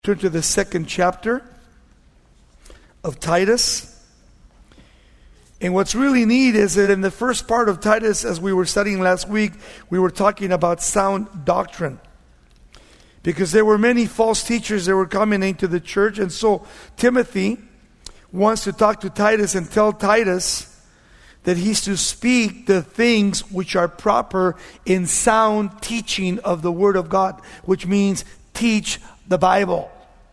Turn to the second chapter of Titus. And what's really neat is that in the first part of Titus, as we were studying last week, we were talking about sound doctrine. Because there were many false teachers that were coming into the church. And so Timothy wants to talk to Titus and tell Titus that he's to speak the things which are proper in sound teaching of the Word of God, which means teach the Bible.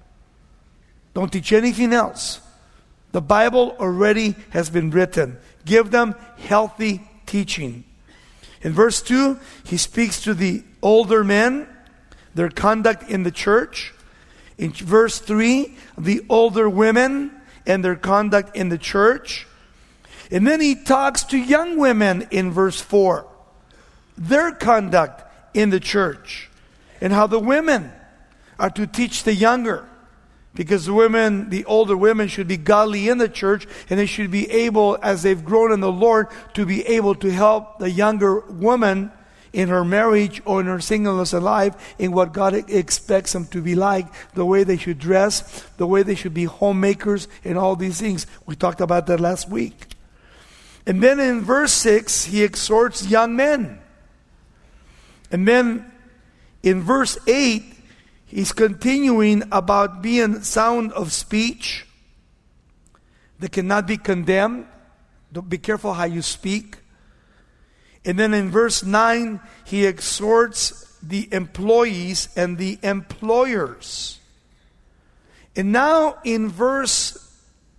Don't teach anything else. The Bible already has been written. Give them healthy teaching. In verse 2, he speaks to the older men, their conduct in the church. In verse 3, the older women and their conduct in the church. And then he talks to young women in verse 4, their conduct in the church, and how the women are to teach the younger. Because the older women should be godly in the church, and they should be able, as they've grown in the Lord, to be able to help the younger woman in her marriage or in her singleness in life in what God expects them to be like, the way they should dress, the way they should be homemakers, and all these things. We talked about that last week. And then in verse 6, he exhorts young men. And then in verse 8, he's continuing about being sound of speech that cannot be condemned. Don't be careful how you speak. And then in verse 9, he exhorts the employees and the employers. And now in verse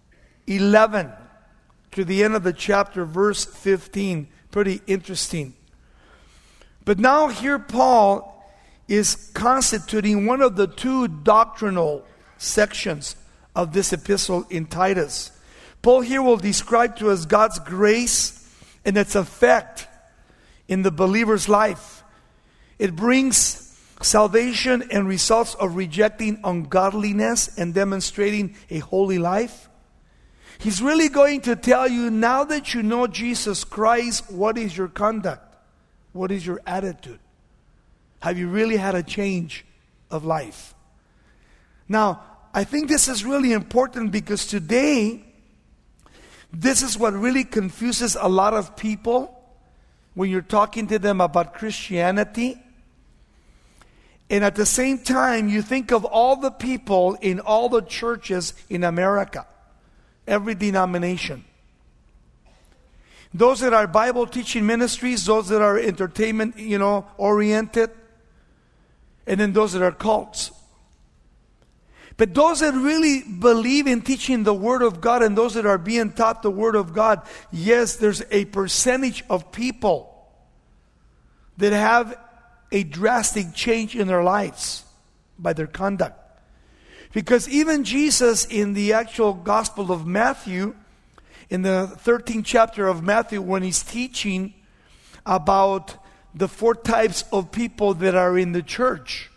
11, to the end of the chapter, verse 15, pretty interesting. But now here Paul is constituting one of the two doctrinal sections of this epistle in Titus. Paul here will describe to us God's grace and its effect in the believer's life. It brings salvation and results of rejecting ungodliness and demonstrating a holy life. He's really going to tell you, now that you know Jesus Christ, what is your conduct? What is your attitude? Have you really had a change of life? Now, I think this is really important because today, this is what really confuses a lot of people when you're talking to them about Christianity. And at the same time, you think of all the people in all the churches in America, every denomination. Those that are Bible teaching ministries, those that are entertainment, oriented, and then those that are cults. But those that really believe in teaching the Word of God and those that are being taught the Word of God, yes, there's a percentage of people that have a drastic change in their lives by their conduct. Because even Jesus in the actual Gospel of Matthew, in the 13th chapter of Matthew, when he's teaching about the 4 types of people that are in the church,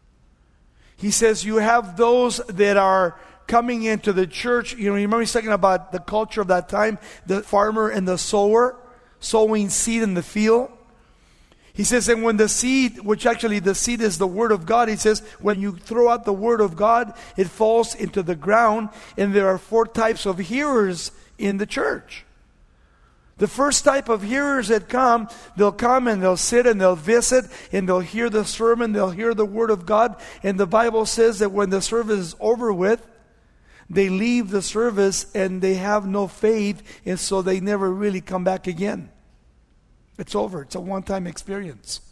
he says you have those that are coming into the church. You remember he's talking about the culture of that time, the farmer and the sower, sowing seed in the field. He says, and when the seed, which actually the seed is the Word of God, he says, when you throw out the Word of God, it falls into the ground, and there are 4 types of hearers in the church. The first type of hearers that they'll come and they'll sit and they'll visit and they'll hear the sermon, they'll hear the Word of God, and the Bible says that when the service is over with, they leave the service and they have no faith, and so they never really come back again. It's over. It's a one-time experience.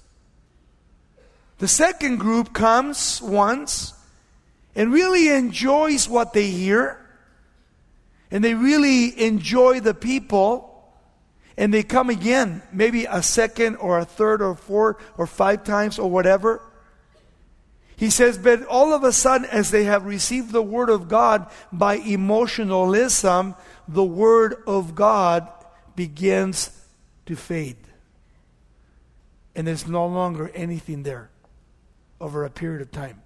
The second group comes once and really enjoys what they hear, and they really enjoy the people, and they come again, maybe a second or a third or 4 or 5 times or whatever. He says, but all of a sudden, as they have received the Word of God by emotionalism, the Word of God begins to fade. And there's no longer anything there over a period of time.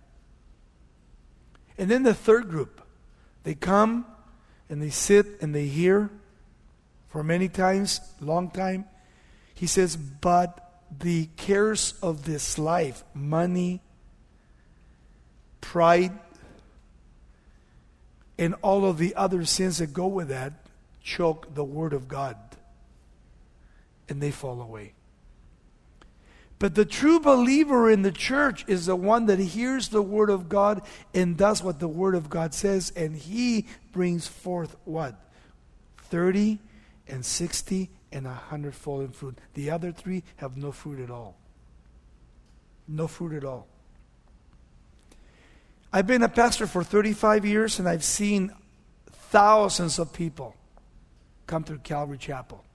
And then the third group, they come and they sit and they hear for many times, long time. He says, but the cares of this life, money, pride, and all of the other sins that go with that choke the Word of God, and they fall away. But the true believer in the church is the one that hears the Word of God and does what the Word of God says, and he brings forth what? 30 and 60 and 100-fold in fruit. The other three have no fruit at all. No fruit at all. I've been a pastor for 35 years, and I've seen thousands of people come through Calvary Chapel.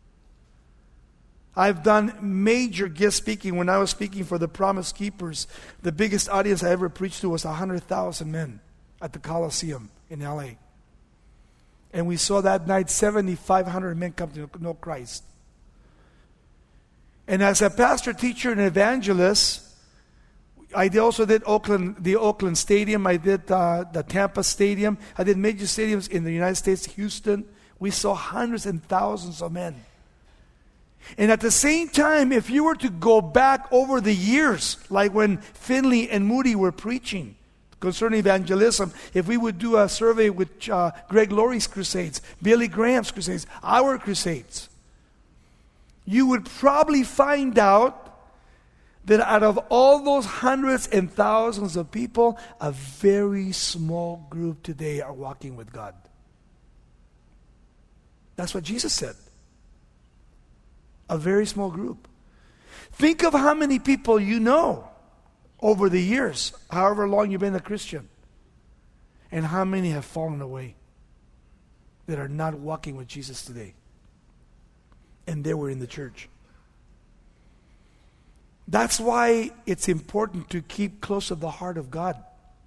I've done major guest speaking. When I was speaking for the Promise Keepers, the biggest audience I ever preached to was 100,000 men at the Coliseum in LA. And we saw that night 7,500 men come to know Christ. And as a pastor, teacher, and evangelist, I also did the Oakland Stadium. I did the Tampa Stadium. I did major stadiums in the United States, Houston. We saw hundreds and thousands of men. And at the same time, if you were to go back over the years, like when Finley and Moody were preaching concerning evangelism, if we would do a survey with Greg Laurie's crusades, Billy Graham's crusades, our crusades, you would probably find out that out of all those hundreds and thousands of people, a very small group today are walking with God. That's what Jesus said. A very small group. Think of how many people you know over the years, however long you've been a Christian, and how many have fallen away that are not walking with Jesus today. And they were in the church. That's why it's important to keep close to the heart of God.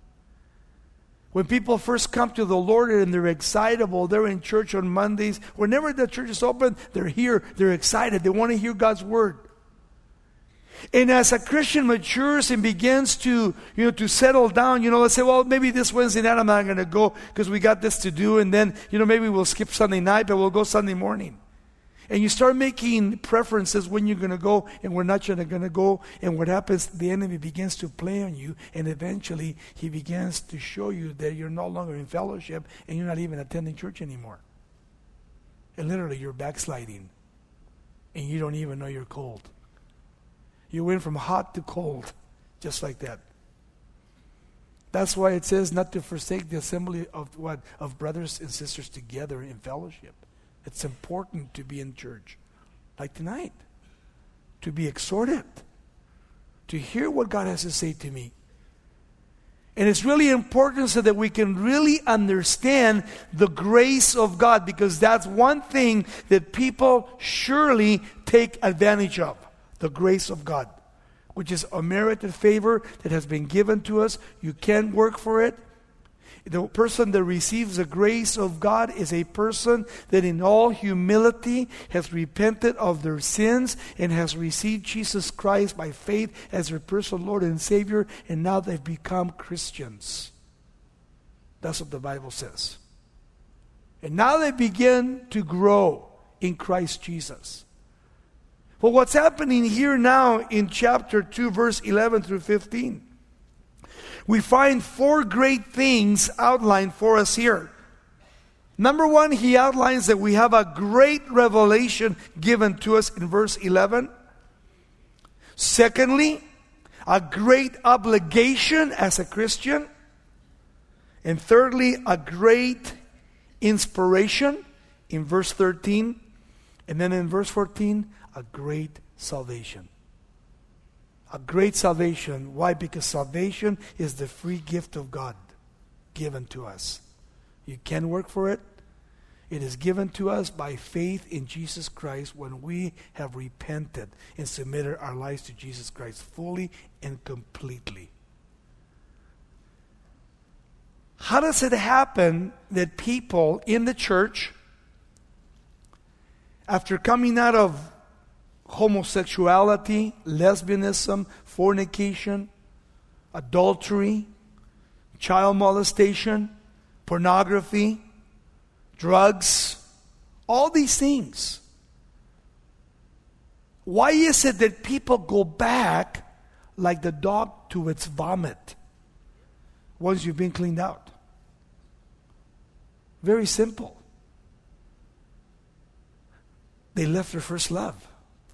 When people first come to the Lord and they're excitable, they're in church on Mondays. Whenever the church is open, they're here, they're excited. They want to hear God's word. And as a Christian matures and begins to settle down, let's say, well, maybe this Wednesday night I'm not going to go because we got this to do. And then, maybe we'll skip Sunday night, but we'll go Sunday morning. And you start making preferences when you're going to go and we're not going to go. And what happens, the enemy begins to play on you. And eventually he begins to show you that you're no longer in fellowship and you're not even attending church anymore. And literally you're backsliding. And you don't even know you're cold. You went from hot to cold just like that. That's why it says not to forsake the assembly of what? Of brothers and sisters together in fellowship. It's important to be in church, like tonight, to be exhorted, to hear what God has to say to me. And it's really important so that we can really understand the grace of God, because that's one thing that people surely take advantage of, the grace of God, which is a merited favor that has been given to us. You can't work for it. The person that receives the grace of God is a person that in all humility has repented of their sins and has received Jesus Christ by faith as their personal Lord and Savior, and now they've become Christians. That's what the Bible says. And now they begin to grow in Christ Jesus. Well, what's happening here now in chapter 2, verse 11 through 15? We find four great things outlined for us here. Number one, he outlines that we have a great revelation given to us in verse 11. Secondly, a great obligation as a Christian. And thirdly, a great inspiration in verse 13. And then in verse 14, a great salvation. A great salvation. Why? Because salvation is the free gift of God given to us. You can't work for it. It is given to us by faith in Jesus Christ when we have repented and submitted our lives to Jesus Christ fully and completely. How does it happen that people in the church, after coming out of homosexuality, lesbianism, fornication, adultery, child molestation, pornography, drugs, all these things, why is it that people go back like the dog to its vomit once you've been cleaned out? Very simple. They left their first love.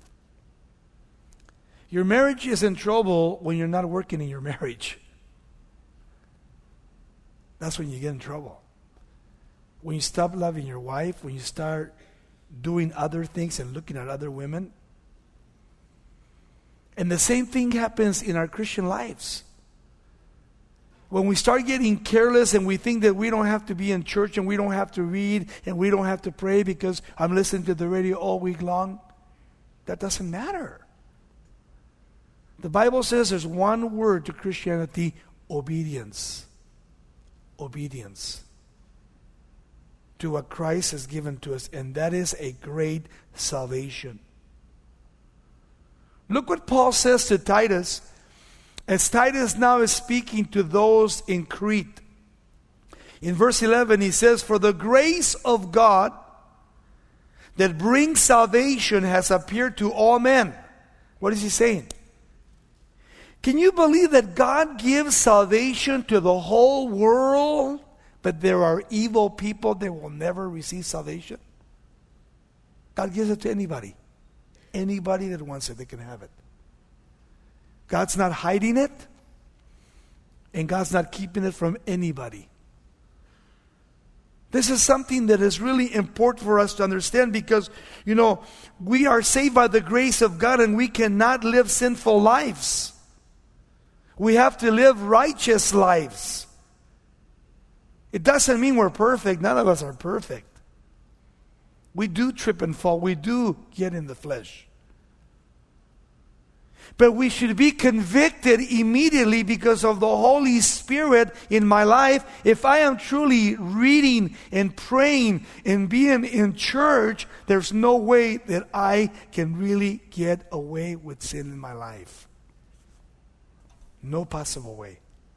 Your marriage is in trouble when you're not working in your marriage. That's when you get in trouble. When you stop loving your wife, when you start doing other things and looking at other women. And the same thing happens in our Christian lives. When we start getting careless and we think that we don't have to be in church and we don't have to read and we don't have to pray because I'm listening to the radio all week long, that doesn't matter. The Bible says there's one word to Christianity: obedience. Obedience to what Christ has given to us, and that is a great salvation. Look what Paul says to Titus, as Titus now is speaking to those in Crete. In verse 11 he says, "For the grace of God that brings salvation has appeared to all men." What is he saying? Can you believe that God gives salvation to the whole world, but there are evil people that will never receive salvation? God gives it to anybody. Anybody that wants it, they can have it. God's not hiding it, and God's not keeping it from anybody. This is something that is really important for us to understand because, we are saved by the grace of God and we cannot live sinful lives. We have to live righteous lives. It doesn't mean we're perfect. None of us are perfect. We do trip and fall. We do get in the flesh. But we should be convicted immediately because of the Holy Spirit in my life. If I am truly reading and praying and being in church, there's no way that I can really get away with sin in my life. No possible way.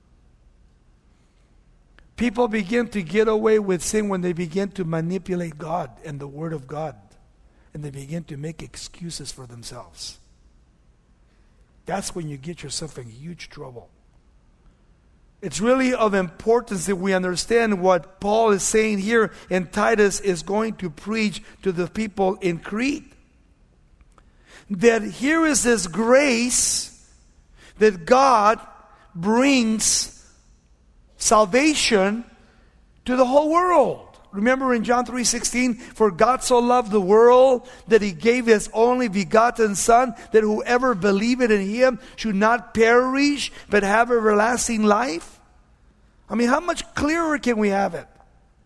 People begin to get away with sin when they begin to manipulate God and the Word of God. And they begin to make excuses for themselves. That's when you get yourself in huge trouble. It's really of importance that we understand what Paul is saying here, and Titus is going to preach to the people in Crete. That here is this grace that God brings salvation to the whole world. Remember in John 3:16, "For God so loved the world that He gave His only begotten Son, that whoever believeth in Him should not perish, but have everlasting life." I mean, how much clearer can we have it?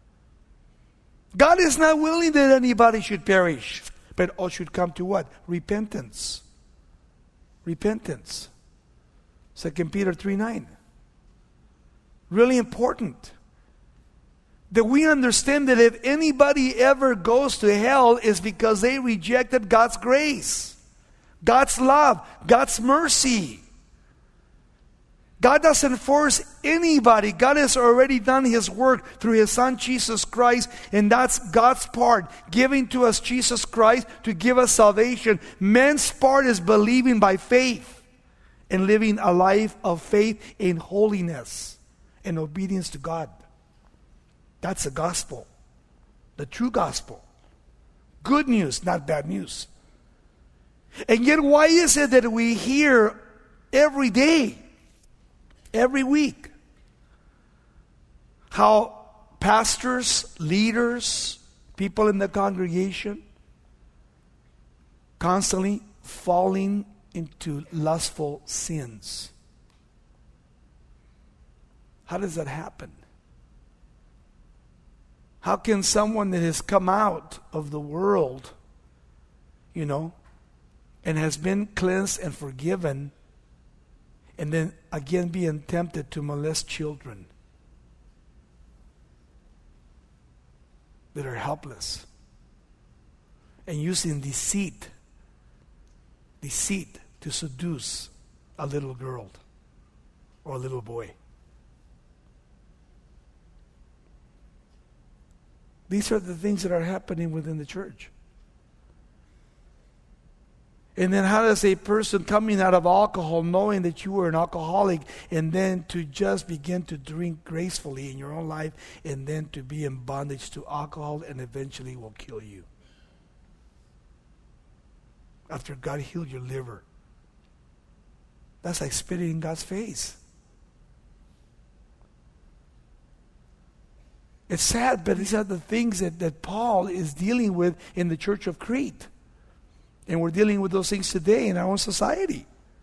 God is not willing that anybody should perish, but all should come to what? Repentance. Repentance. 2 Peter 3:9. Really important. That we understand that if anybody ever goes to hell is because they rejected God's grace, God's love, God's mercy. God doesn't force anybody. God has already done His work through His Son Jesus Christ, and that's God's part, giving to us Jesus Christ to give us salvation. Man's part is believing by faith and living a life of faith in holiness and obedience to God. That's the gospel. The true gospel. Good news, not bad news. And yet, why is it that we hear every day, every week, how pastors, leaders, people in the congregation constantly falling into lustful sins? How does that happen? How can someone that has come out of the world, and has been cleansed and forgiven, and then again being tempted to molest children that are helpless, and using deceit to seduce a little girl or a little boy? These are the things that are happening within the church. And then how does a person coming out of alcohol, knowing that you were an alcoholic, and then to just begin to drink gracefully in your own life, and then to be in bondage to alcohol, and eventually will kill you? After God healed your liver. That's like spitting in God's face. It's sad, but these are the things that Paul is dealing with in the church of Crete. And we're dealing with those things today in our own society.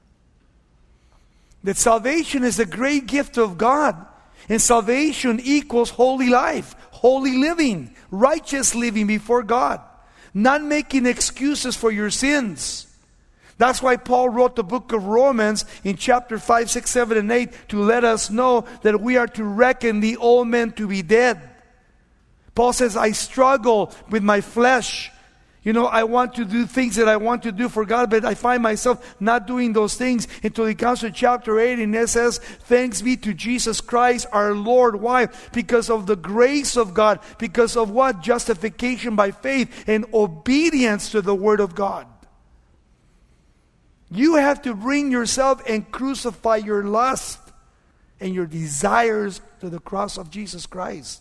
That salvation is a great gift of God. And salvation equals holy life, holy living, righteous living before God. Not making excuses for your sins. That's why Paul wrote the book of Romans in chapter 5, 6, 7, and 8 to let us know that we are to reckon the old man to be dead. Paul says, I struggle with my flesh. I want to do things that I want to do for God, but I find myself not doing those things until he comes to chapter 8 and it says, thanks be to Jesus Christ our Lord. Why? Because of the grace of God. Because of what? Justification by faith and obedience to the Word of God. You have to bring yourself and crucify your lust and your desires to the cross of Jesus Christ.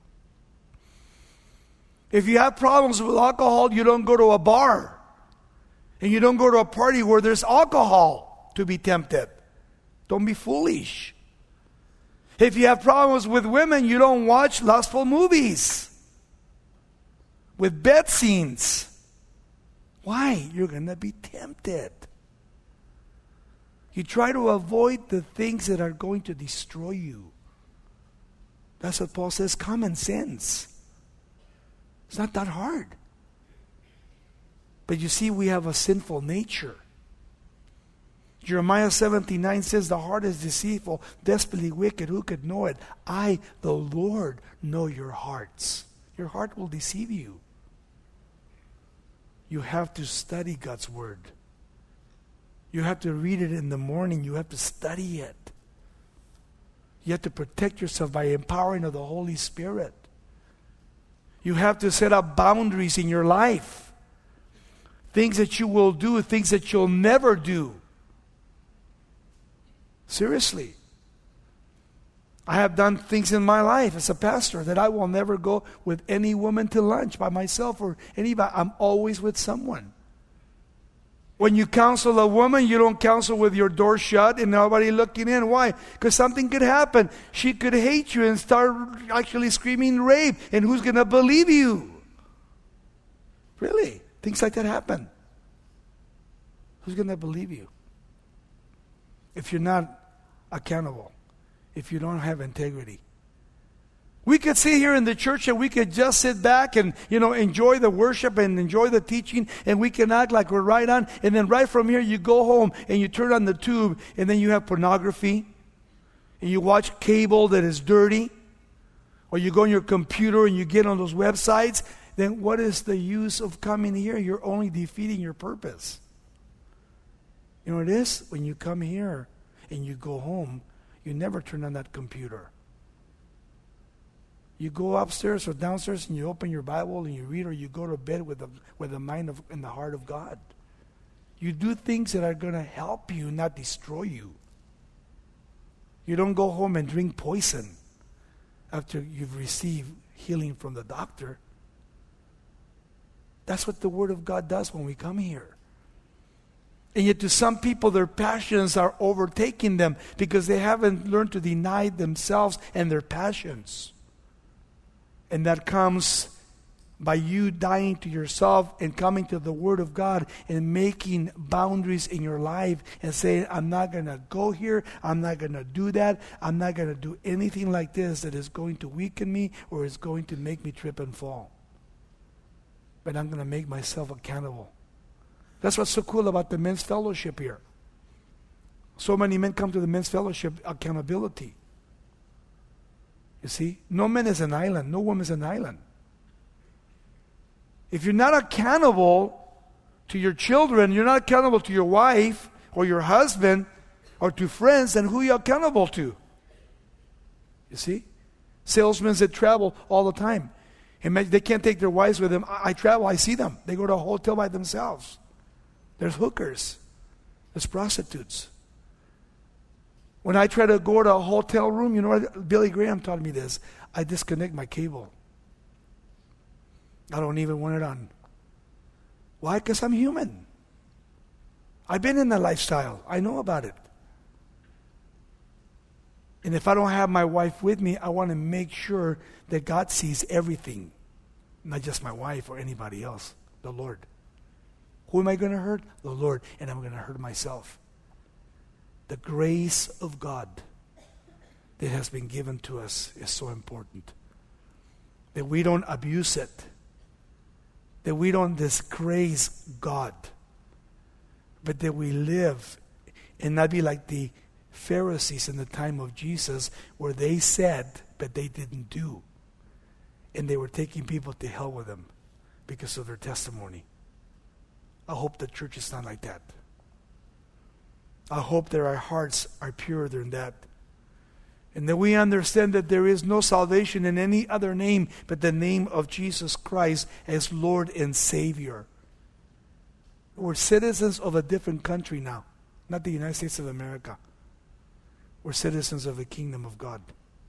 If you have problems with alcohol, you don't go to a bar. And you don't go to a party where there's alcohol to be tempted. Don't be foolish. If you have problems with women, you don't watch lustful movies with bed scenes. Why? You're going to be tempted. You try to avoid the things that are going to destroy you. That's what Paul says, common sense. It's not that hard. But you see, we have a sinful nature. Jeremiah 17:9 says, the heart is deceitful, desperately wicked. Who could know it? I, the Lord, know your hearts. Your heart will deceive you. You have to study God's Word. You have to read it in the morning. You have to study it. You have to protect yourself by empowering of the Holy Spirit. You have to set up boundaries in your life. Things that you will do, things that you'll never do. Seriously. I have done things in my life as a pastor that I will never go with any woman to lunch by myself or anybody. I'm always with someone. When you counsel a woman, you don't counsel with your door shut and nobody looking in. Why? Because something could happen. She could hate you and start actually screaming rape. And who's going to believe you? Really? Things like that happen. Who's going to believe you? If you're not accountable. If you don't have integrity. We could sit here in the church and we could just sit back and, enjoy the worship and enjoy the teaching, and we can act like we're right on. And then right from here you go home and you turn on the tube and then you have pornography and you watch cable that is dirty, or you go on your computer and you get on those websites. Then what is the use of coming here? You're only defeating your purpose. You know what it is? When you come here and you go home, you never turn on that computer. You go upstairs or downstairs and you open your Bible and you read, or you go to bed with the mind and the heart of God. You do things that are going to help you, not destroy you. You don't go home and drink poison after you've received healing from the doctor. That's what the Word of God does when we come here. And yet to some people, their passions are overtaking them because they haven't learned to deny themselves and their passions. And that comes by you dying to yourself and coming to the Word of God and making boundaries in your life and saying, I'm not going to go here, I'm not going to do that, I'm not going to do anything like this that is going to weaken me or is going to make me trip and fall. But I'm going to make myself accountable. That's what's so cool about the men's fellowship here. So many men come to the men's fellowship, accountability. You see, no man is an island, no woman is an island. If you're not accountable to your children, you're not accountable to your wife or your husband or to friends, then who are you accountable to? You see? Salesmen that travel all the time. And they can't take their wives with them. I travel, I see them. They go to a hotel by themselves. There's hookers. There's prostitutes. When I try to go to a hotel room, you know what? Billy Graham taught me this. I disconnect my cable. I don't even want it on. Why? Because I'm human. I've been in that lifestyle. I know about it. And if I don't have my wife with me, I want to make sure that God sees everything. Not just my wife or anybody else. The Lord. Who am I going to hurt? The Lord. And I'm going to hurt myself. The grace of God that has been given to us is so important. That we don't abuse it. That we don't disgrace God. But that we live and not be like the Pharisees in the time of Jesus, where they said, but they didn't do. And they were taking people to hell with them because of their testimony. I hope the church is not like that. I hope that our hearts are purer than that. And that we understand that there is no salvation in any other name but the name of Jesus Christ as Lord and Savior. We're citizens of a different country now, not the United States of America. We're citizens of the kingdom of God.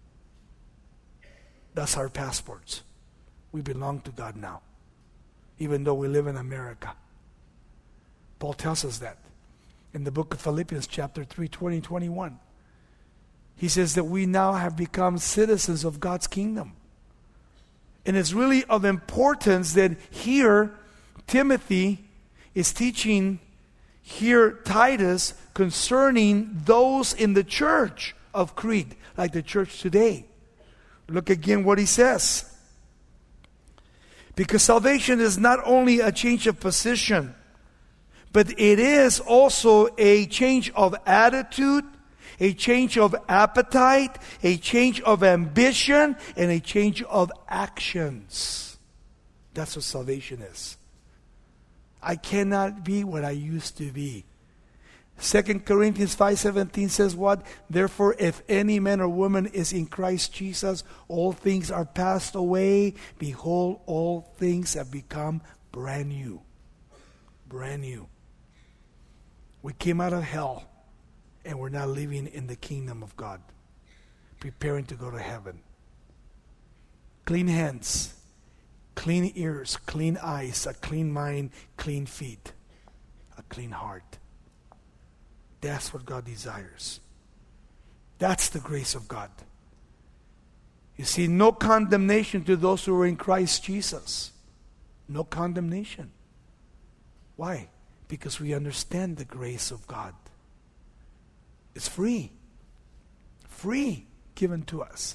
That's our passports. We belong to God now, even though we live in America. Paul tells us that in the book of Philippians chapter 3, 20, 21. He says that we now have become citizens of God's kingdom. And it's really of importance that here Timothy is teaching here Titus concerning those in the church of Crete, like the church today. Look again what he says. Because salvation is not only a change of position, but it is also a change of attitude, a change of appetite, a change of ambition, and a change of actions. That's what salvation is. I cannot be what I used to be. 2 Corinthians 5:17 says what? Therefore, if any man or woman is in Christ Jesus, all things are passed away. Behold, all things have become brand new. Brand new. We came out of hell, and we're now living in the kingdom of God, preparing to go to heaven. Clean hands, clean ears, clean eyes, a clean mind, clean feet, a clean heart. That's what God desires. That's the grace of God. You see, no condemnation to those who are in Christ Jesus. No condemnation. Why? Because we understand the grace of God. It's free. Free given to us.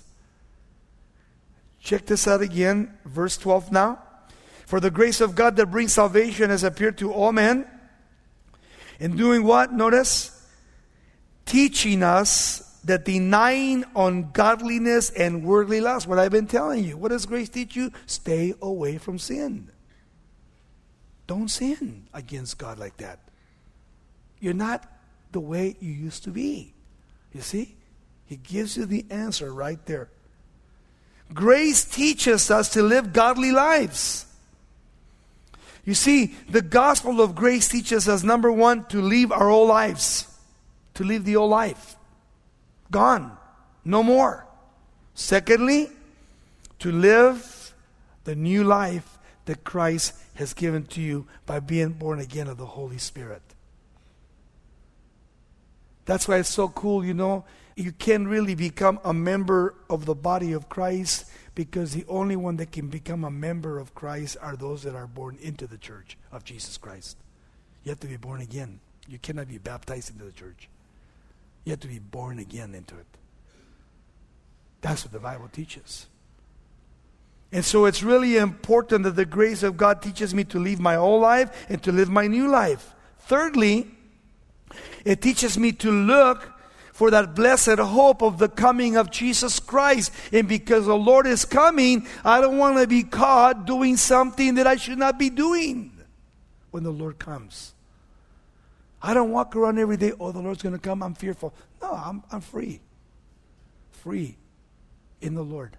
Check this out again, verse 12 now. For the grace of God that brings salvation has appeared to all men. In doing what? Notice. Teaching us that denying ungodliness and worldly lust. What I've been telling you. What does grace teach you? Stay away from sin. Don't sin against God like that. You're not the way you used to be. You see? He gives you the answer right there. Grace teaches us to live godly lives. You see, the gospel of grace teaches us, number one, to leave our old lives. To leave the old life. Gone. No more. Secondly, to live the new life that Christ has given to you by being born again of the Holy Spirit. That's why it's so cool, you know. You can't really become a member of the body of Christ because the only one that can become a member of Christ are those that are born into the church of Jesus Christ. You have to be born again. You cannot be baptized into the church. You have to be born again into it. That's what the Bible teaches. And so it's really important that the grace of God teaches me to leave my old life and to live my new life. Thirdly, it teaches me to look for that blessed hope of the coming of Jesus Christ. And because the Lord is coming, I don't want to be caught doing something that I should not be doing when the Lord comes. I don't walk around every day, oh, the Lord's going to come, I'm fearful. No, I'm free. Free in the Lord.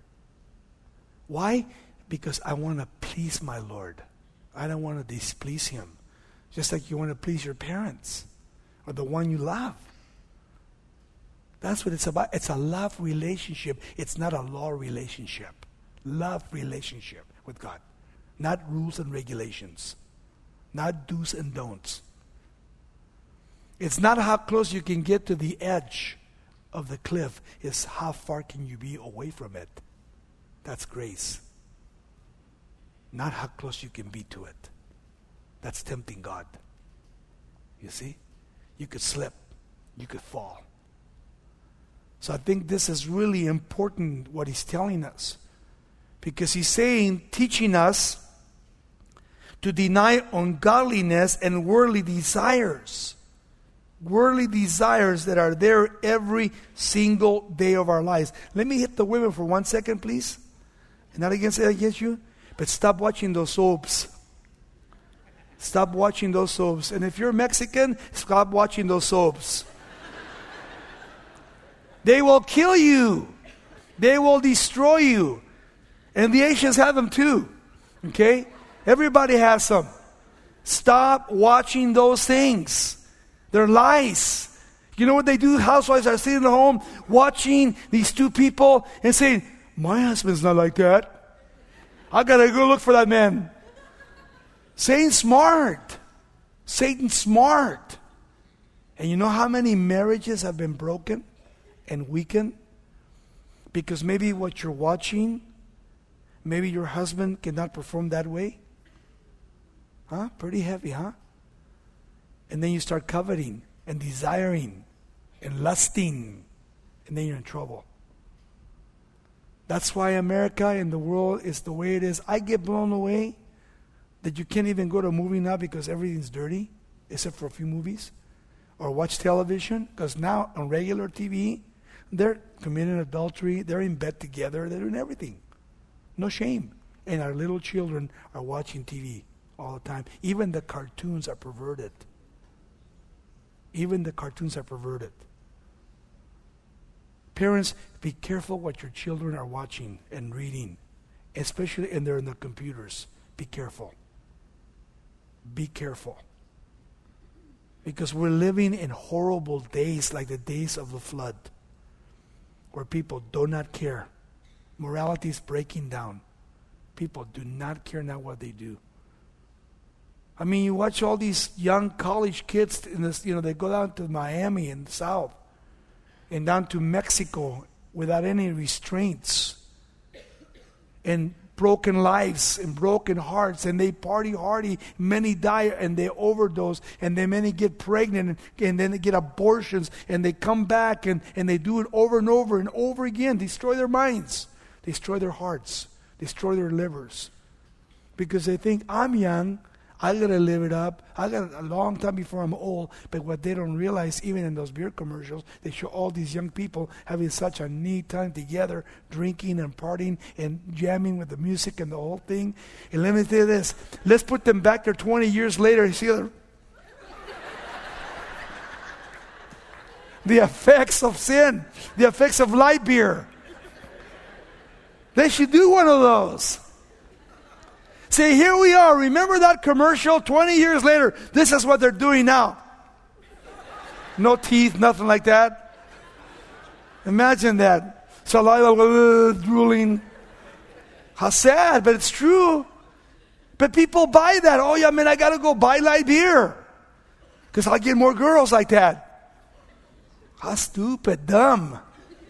Why? Because I want to please my Lord. I don't want to displease Him. Just like you want to please your parents or the one you love. That's what it's about. It's a love relationship. It's not a law relationship. Love relationship with God. Not rules and regulations. Not do's and don'ts. It's not how close you can get to the edge of the cliff. It's how far can you be away from it. That's grace. Not how close you can be to it. That's tempting God. You see? You could slip. You could fall. So I think this is really important what he's telling us. Because he's saying, teaching us to deny ungodliness and worldly desires. Worldly desires that are there every single day of our lives. Let me hit the women for 1 second, please. And not against you, but stop watching those soaps. Stop watching those soaps. And if you're Mexican, stop watching those soaps. They will kill you. They will destroy you. And the Asians have them too. Okay? Everybody has them. Stop watching those things. They're lies. You know what they do? Housewives are sitting at home watching these two people and saying, my husband's not like that. I gotta go look for that man. Satan's smart. Satan's smart. And you know how many marriages have been broken and weakened? Because maybe what you're watching, maybe your husband cannot perform that way. Huh? Pretty heavy, huh? And then you start coveting and desiring and lusting, and then you're in trouble. That's why America and the world is the way it is. I get blown away that you can't even go to a movie now because everything's dirty, except for a few movies. Or watch television, because now on regular TV, they're committing adultery, they're in bed together, they're doing everything. No shame. And our little children are watching TV all the time. Even the cartoons are perverted. Even the cartoons are perverted. Parents, be careful what your children are watching and reading, especially when they're in the computers. Be careful. Be careful. Because we're living in horrible days like the days of the flood, where people do not care. Morality is breaking down. People do not care now what they do. I mean, you watch all these young college kids in this, they go down to Miami in the South and down to Mexico without any restraints, and broken lives and broken hearts, and they party hardy. Many die and they overdose, and then many get pregnant, and then they get abortions, and they come back and they do it over and over and over again. Destroy their minds, destroy their hearts, destroy their livers, because they think, I'm young, I gotta live it up. I got a long time before I'm old. But what they don't realize, even in those beer commercials, they show all these young people having such a neat time together, drinking and partying and jamming with the music and the whole thing. And let me tell you this, let's put them back there 20 years later. See the effects of sin, the effects of light beer. They should do one of those. Say, here we are. Remember that commercial 20 years later? This is what they're doing now. No teeth, nothing like that. Imagine that. Saliva drooling. How sad, but it's true. But people buy that. Oh, yeah, man, I got to go buy light beer, because I'll get more girls like that. How stupid, dumb.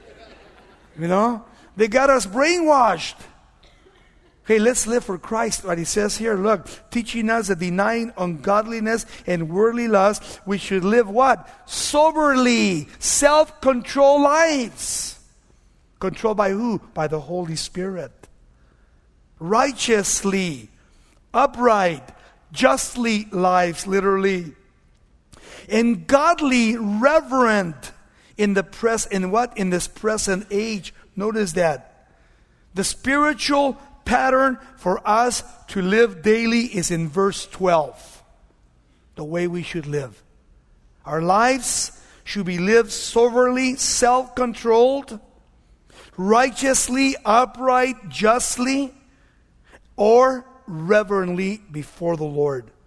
They got us brainwashed. Okay, let's live for Christ. What he says here, look, teaching us that denying ungodliness and worldly lust, we should live what? Soberly, self-controlled lives. Controlled by who? By the Holy Spirit. Righteously, upright, justly lives, literally. And godly, reverent in this present age. Notice that. The spiritual pattern for us to live daily is in verse 12. The way we should live. Our lives should be lived soberly, self-controlled, righteously, upright, justly, or reverently before the Lord.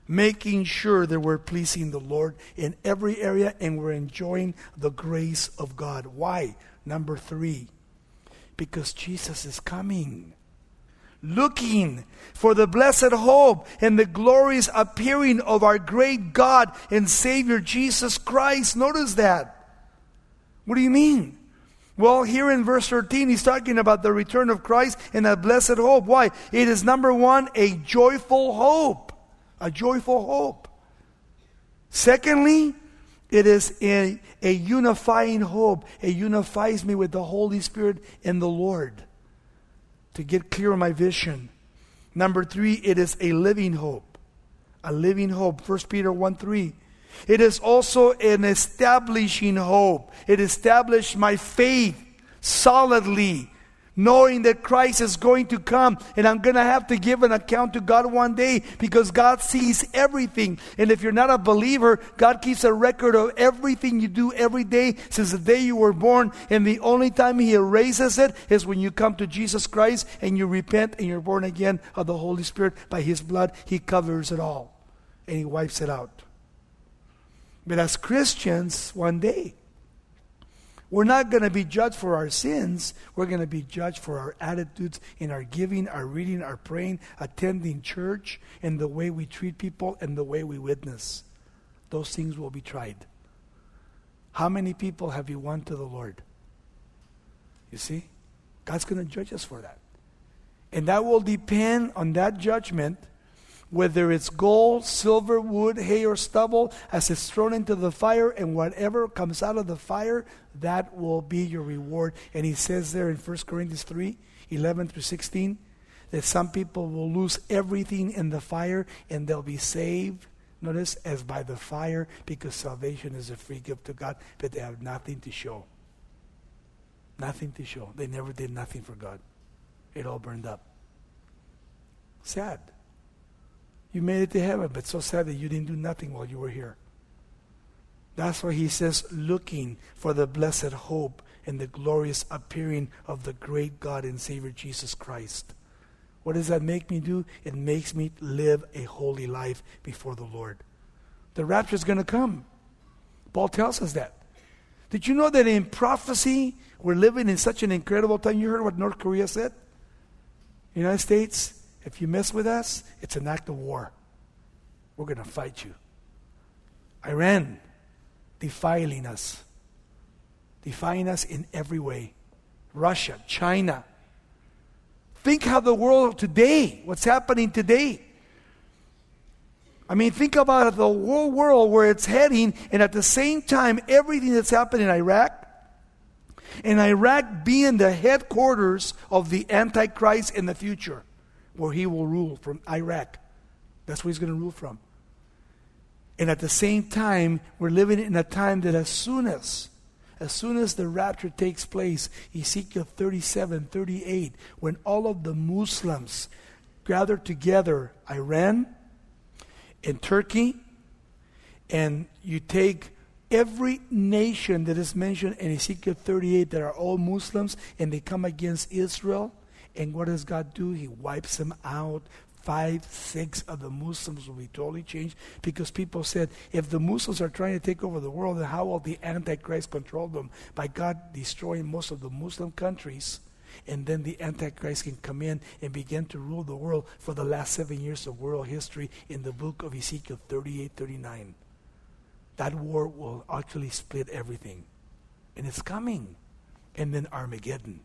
making sure that we're pleasing the Lord in every area and we're enjoying the grace of God. Why? Number 3, because Jesus is coming. Looking for the blessed hope and the glorious appearing of our great God and Savior Jesus Christ. Notice that. What do you mean? Well, here in verse 13, he's talking about the return of Christ and that blessed hope. Why? It is, number 1, a joyful hope. A joyful hope. Secondly, it is a unifying hope. It unifies me with the Holy Spirit and the Lord to get clear on my vision. Number 3, it is a living hope. A living hope. 1 Peter 1:3. It is also an establishing hope. It established my faith solidly, knowing that Christ is going to come and I'm going to have to give an account to God one day because God sees everything. And if you're not a believer, God keeps a record of everything you do every day since the day you were born. And the only time He erases it is when you come to Jesus Christ and you repent and you're born again of the Holy Spirit. By His blood, He covers it all and He wipes it out. But as Christians, one day, we're not going to be judged for our sins. We're going to be judged for our attitudes in our giving, our reading, our praying, attending church, and the way we treat people and the way we witness. Those things will be tried. How many people have you won to the Lord? You see? God's going to judge us for that. And that will depend on that judgment, whether it's gold, silver, wood, hay, or stubble, as it's thrown into the fire, and whatever comes out of the fire, that will be your reward. And he says there in 1 Corinthians 3:11-16, that some people will lose everything in the fire, and they'll be saved, notice, as by the fire, because salvation is a free gift to God, but they have nothing to show. Nothing to show. They never did nothing for God. It all burned up. Sad. You made it to heaven, but so sad that you didn't do nothing while you were here. That's why he says, looking for the blessed hope and the glorious appearing of the great God and Savior Jesus Christ. What does that make me do? It makes me live a holy life before the Lord. The rapture is going to come. Paul tells us that. Did you know that in prophecy, we're living in such an incredible time? You heard what North Korea said? United States, if you mess with us, it's an act of war. We're going to fight you. Iran, defying us in every way. Russia, China. Think how the world today, what's happening today. I mean, think about the whole world where it's heading, and at the same time, everything that's happened in Iraq, and Iraq being the headquarters of the Antichrist in the future, where he will rule from Iraq. That's where he's going to rule from. And at the same time, we're living in a time that as soon as the rapture takes place, Ezekiel 37:38, when all of the Muslims gather together, Iran and Turkey, and you take every nation that is mentioned in Ezekiel 38 that are all Muslims, and they come against Israel, and what does God do? He wipes them out. 5, 6 of the Muslims will be totally changed, because people said, if the Muslims are trying to take over the world, then how will the Antichrist control them? By God destroying most of the Muslim countries, and then the Antichrist can come in and begin to rule the world for the last 7 years of world history in the book of Ezekiel 38-39. That war will actually split everything. And it's coming. And then Armageddon.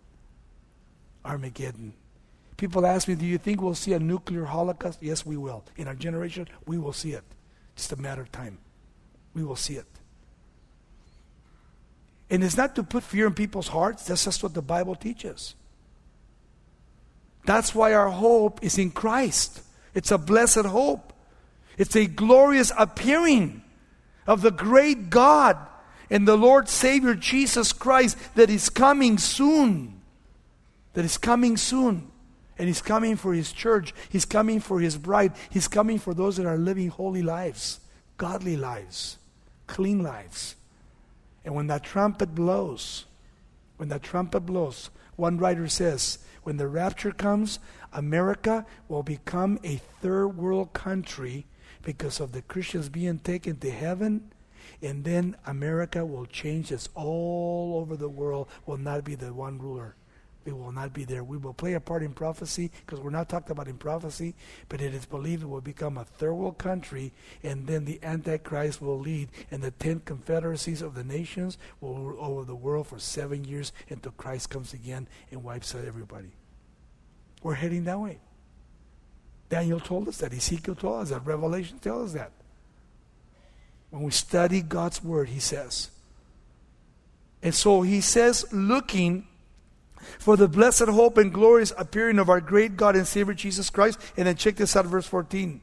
People ask me, do you think we'll see a nuclear holocaust? Yes, we will. In our generation, we will see it. Just a matter of time. We will see it. And it's not to put fear in people's hearts. That's just what the Bible teaches. That's why our hope is in Christ. It's a blessed hope. It's a glorious appearing of the great God and the Lord Savior Jesus Christ that is coming soon. And He's coming for His church. He's coming for His bride. He's coming for those that are living holy lives, godly lives, clean lives. And when that trumpet blows, one writer says, when the rapture comes, America will become a third world country because of the Christians being taken to heaven, and then America will change. It's all over the world, will not be the one ruler. We will not be there. We will play a part in prophecy, because we're not talked about in prophecy, but it is believed it will become a third world country, and then the Antichrist will lead, and the 10 confederacies of the nations will rule over the world for 7 years until Christ comes again and wipes out everybody. We're heading that way. Daniel told us that. Ezekiel told us that. Revelation tells us that. When we study God's word, he says. And so he says, looking for the blessed hope and glorious appearing of our great God and Savior Jesus Christ. And then check this out, verse 14.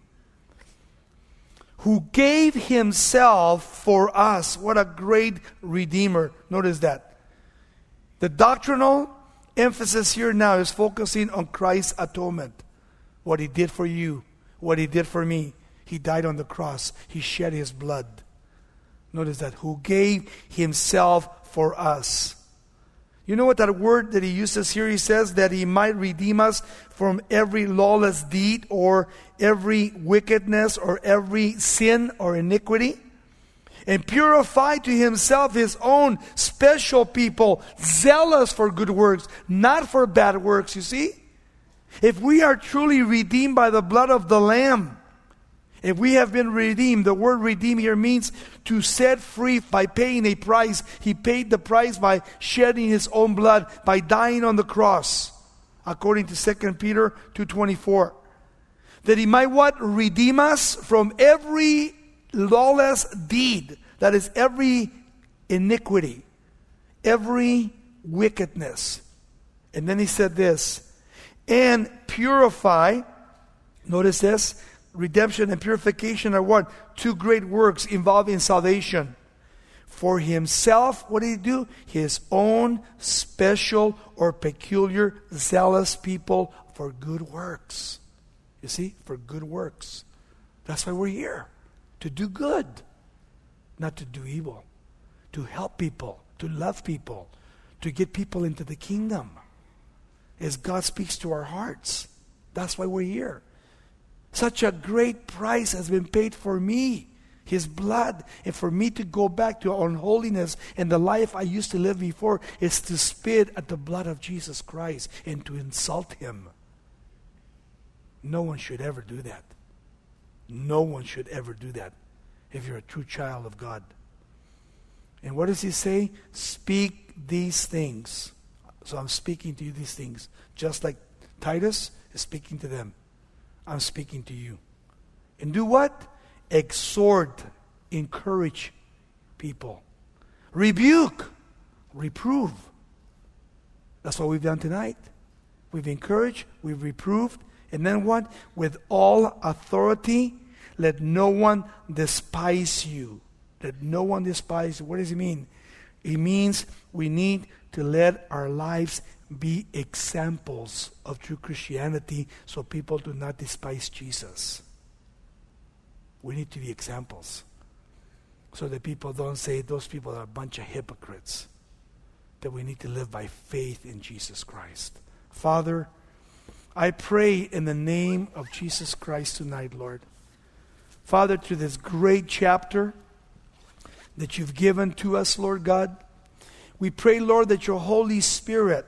Who gave himself for us. What a great Redeemer. Notice that. The doctrinal emphasis here now is focusing on Christ's atonement. What he did for you. What he did for me. He died on the cross. He shed his blood. Notice that. Who gave himself for us. You know what that word that he uses here? He says that he might redeem us from every lawless deed or every wickedness or every sin or iniquity. And purify to himself his own special people, zealous for good works, not for bad works, you see? If we are truly redeemed by the blood of the Lamb, if we have been redeemed, the word redeem here means to set free by paying a price. He paid the price by shedding his own blood, by dying on the cross, according to 2 Peter 2:24. That he might what? Redeem us from every lawless deed. That is every iniquity, every wickedness. And then he said this, and purify, notice this, redemption and purification are what? Two great works involving salvation. For himself, what did he do? His own special or peculiar zealous people for good works. You see? For good works. That's why we're here. To do good. Not to do evil. To help people. To love people. To get people into the kingdom. As God speaks to our hearts. That's why we're here. Such a great price has been paid for me, his blood. And for me to go back to unholiness and the life I used to live before is to spit at the blood of Jesus Christ and to insult him. No one should ever do that. No one should ever do that if you're a true child of God. And what does he say? Speak these things. So I'm speaking to you these things. Just like Titus is speaking to them. I'm speaking to you. And do what? Exhort, encourage people. Rebuke, reprove. That's what we've done tonight. We've encouraged, we've reproved, and then what? With all authority, let no one despise you. Let no one despise you. What does it mean? It means we need to let our lives be examples of true Christianity so people do not despise Jesus. We need to be examples so that people don't say those people are a bunch of hypocrites. That we need to live by faith in Jesus Christ. Father, I pray in the name of Jesus Christ tonight, Lord. Father, to this great chapter that you've given to us, Lord God, we pray, Lord, that your Holy Spirit,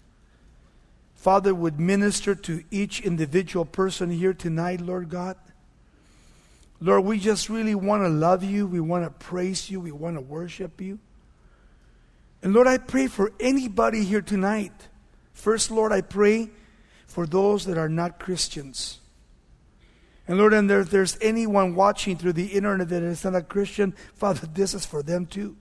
Father, would minister to each individual person here tonight, Lord God. Lord, we just really want to love you. We want to praise you. We want to worship you. And Lord, I pray for anybody here tonight. First, Lord, I pray for those that are not Christians. And Lord, and if there's anyone watching through the internet that is not a Christian, Father, this is for them too.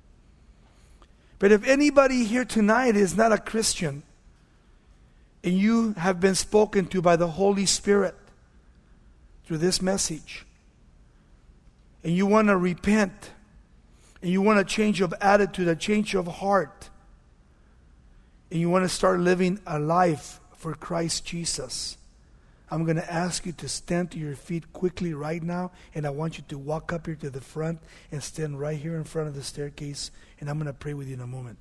But if anybody here tonight is not a Christian, and you have been spoken to by the Holy Spirit through this message, and you want to repent, and you want a change of attitude, a change of heart, and you want to start living a life for Christ Jesus, I'm going to ask you to stand to your feet quickly right now, and I want you to walk up here to the front and stand right here in front of the staircase, and I'm going to pray with you in a moment.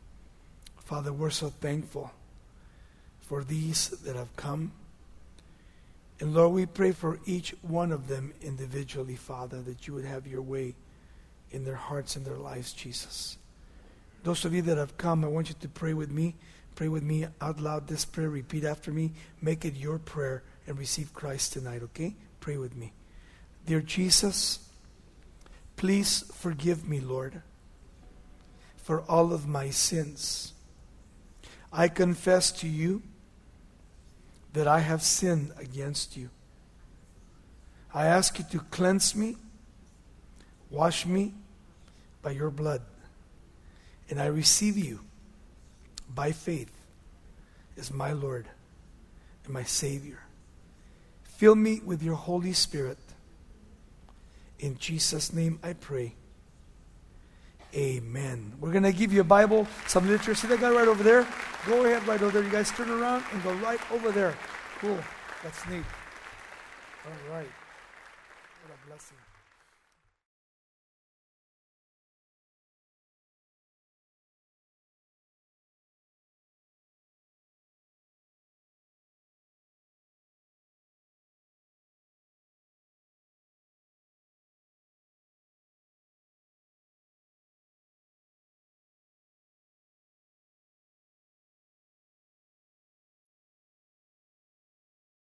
Father, we're so thankful for these that have come. And Lord, we pray for each one of them individually, Father, that you would have your way in their hearts and their lives, Jesus. Those of you that have come, I want you to pray with me. Pray with me out loud this prayer. Repeat after me. Make it your prayer and receive Christ tonight, okay? Pray with me. Dear Jesus, please forgive me, Lord, for all of my sins. I confess to you that I have sinned against you. I ask you to cleanse me, wash me by your blood, and I receive you by faith as my Lord and my Savior. Fill me with your Holy Spirit. In Jesus' name I pray. Amen. We're going to give you a Bible, some literature. See that guy right over there? Go ahead right over there. You guys turn around and go right over there. Cool. That's neat. All right. What a blessing.